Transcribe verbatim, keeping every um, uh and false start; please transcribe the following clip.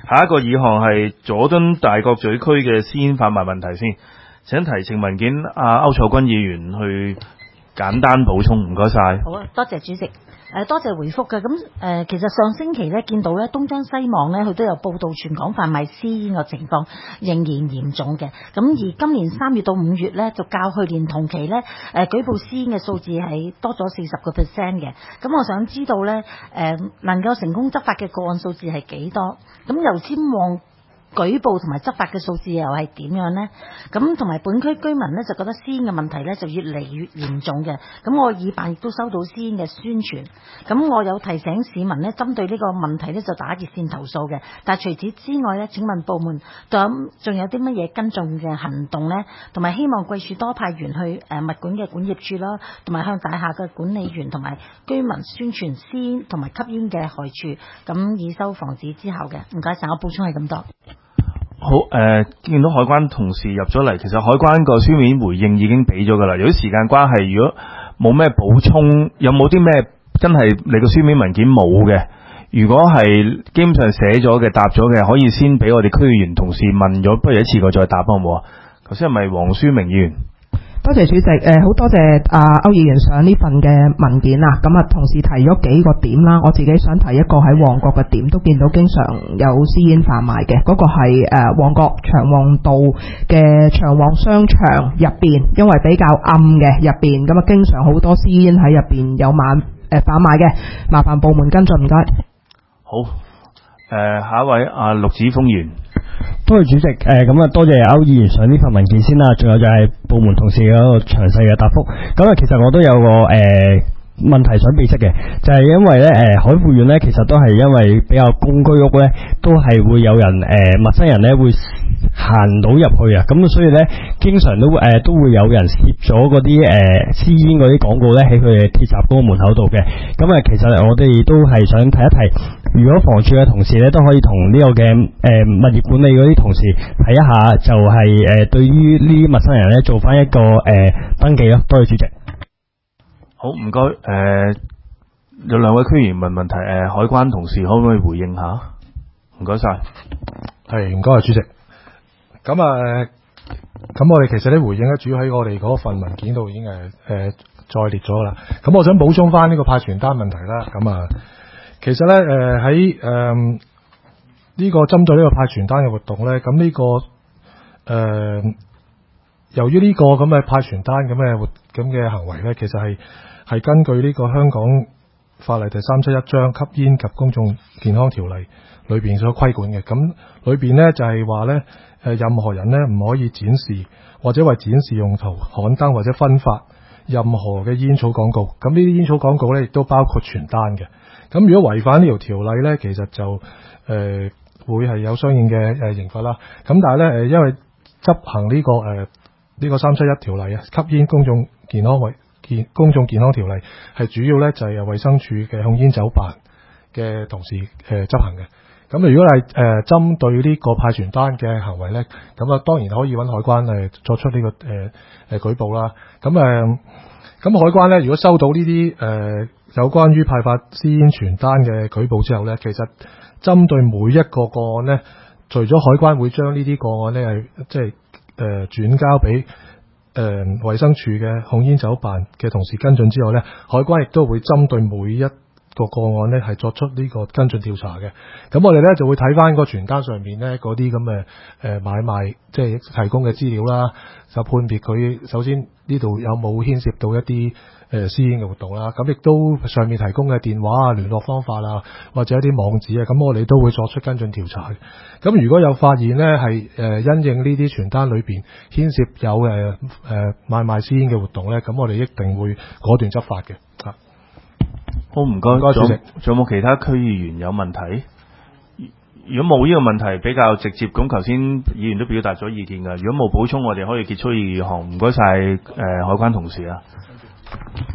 下一個議項係佐敦大角咀區嘅私煙販賣問題先，請提呈文件阿歐楚君議員去簡單補充，唔該晒。 好啊，多謝主席。誒多謝回覆嘅。咁誒、呃、其實上星期咧見到咧東張西望咧佢都有報道全港販賣私煙嘅情況仍然嚴重嘅。咁而今年三月到五月咧就較去年同期咧誒、呃、舉報私煙嘅數字係多咗四十個 percent 嘅。咁我想知道咧誒、呃、能夠成功執法嘅個案數字係幾多？咁油尖旺舉報同埋執法嘅數字又係點樣呢？咁同埋本區居民呢，就覺得私煙嘅問題呢就越嚟越嚴重嘅。咁我議辦亦都收到私煙嘅宣傳。咁我有提醒市民呢，針對呢個問題呢就打熱線投訴嘅。但係除此之外呢，請問部門仲仲有啲乜嘢跟進嘅行動呢？同埋希望貴署多派員去誒物管嘅管業處啦，同埋向大廈嘅管理員同埋居民宣傳私煙同埋吸煙嘅害處，咁以收防止之後嘅。唔該晒，我補充係咁多。 好，誒、呃，見到海關同事入咗嚟，其實海關個書面回應已經俾咗噶啦。由於時間關係，如果冇咩補充，有冇啲咩真係你個書面文件冇嘅？如果係基本上寫咗嘅、答咗嘅，可以先俾我哋區議員同事問咗，不如一次過再答好唔好啊？頭先係咪黃書明議員？ 多謝主席，誒、呃、好多謝阿歐議員上呢份嘅文件啊，咁啊同時提咗幾個點啦，我自己想提一個喺旺角嘅點，都見到經常有私煙販賣嘅，嗰、那個係誒旺角長旺道嘅長旺商場入邊，因為比較暗嘅入邊，咁啊經常好多私煙喺入邊有販誒販賣嘅，麻煩部門跟進，唔該。 好，誒、呃、下一位阿陸子峰議員。 多謝主席，誒咁啊多謝歐議員上呢份文件先啦，仲有就係部門同事嘅一個詳細嘅答覆。咁啊，其實我都有個誒、呃、問題想備識嘅，就係、是、因為咧誒、呃、海富苑咧，其實都係因為比較公居屋咧，都係會有人誒、呃、陌生人咧會行到入去啊，咁所以咧經常都誒、呃、都會有人攝咗嗰啲誒私煙嗰啲廣告咧喺佢嘅鐵閘嗰個門口度嘅。咁啊，其實我哋都係想提一提。如果房署嘅同事咧都可以同呢個嘅誒、呃、物業管理嗰啲同事睇一下，就係、是、誒、呃、對於呢啲陌生人咧做翻一個誒、呃、登記咯。多謝主席。 好，唔該。誒、呃、有兩位區議員問問題，誒、呃、海關同事可唔可以回應下？唔該晒。 係，唔該主席。咁啊，咁我哋其實咧回應咧，主要喺我哋嗰份文件度已經誒誒、呃、再列咗啦。咁我想補充翻呢個派傳單問題啦。咁啊。其實咧，誒喺誒呢個針對呢個派傳單嘅活動咧，咁呢、這個誒、呃、由於呢個咁嘅派傳單咁嘅活咁嘅行為咧，其實係係根據呢個香港法例第三七一章吸煙及公眾健康條例裏邊所規管嘅。咁裏邊咧就係話咧，誒任何人咧唔可以展示或者為展示用途刊登或者分發任何嘅煙草廣告。咁呢啲煙草廣告咧亦都包括傳單嘅。咁如果違反呢條條例咧，其實就誒、呃、會係有相應嘅誒刑罰啦。咁但係咧誒，因為執行呢、這個誒呢、呃這個三七一條例啊，吸煙公眾健康為健公眾健康條例係主要咧就係、是、由衛生署嘅控煙酒辦嘅同事誒、呃、執行嘅。咁如果係誒針對呢個派傳單嘅行為咧，咁啊當然可以揾海關誒作出呢、這個誒誒、呃、舉報啦。咁誒咁海關咧，如果收到呢啲誒。呃有關於派發私煙傳單嘅舉報之後呢，其實針對每一個個案呢，除咗海關會將呢啲個案呢係即係誒轉交俾誒衛生署嘅控煙酒辦嘅同事跟進之後呢，海關亦都會針對每一個個案呢係作出呢個跟進調查嘅。咁我哋呢就會睇翻個傳單上面呢嗰啲咁嘅誒買賣即係提供嘅資料啦，就判別佢首先呢度有冇牽涉到一啲誒私煙嘅活動啦，咁亦都上面提供嘅電話啊、聯絡方法啊，或者一啲網址啊，咁我哋都會作出跟進調查嘅。咁如果有發現呢係誒因應呢啲傳單裏邊牽涉有誒誒買賣私煙嘅活動呢，咁我哋一定會果斷執法嘅。啊， 好，唔該，唔該主席。仲有冇其他區議員有問題？如果冇呢個問題比較直接，咁頭先議員都表達咗意見㗎。如果冇補充，我哋可以結束議項。唔該晒誒海關同事啊。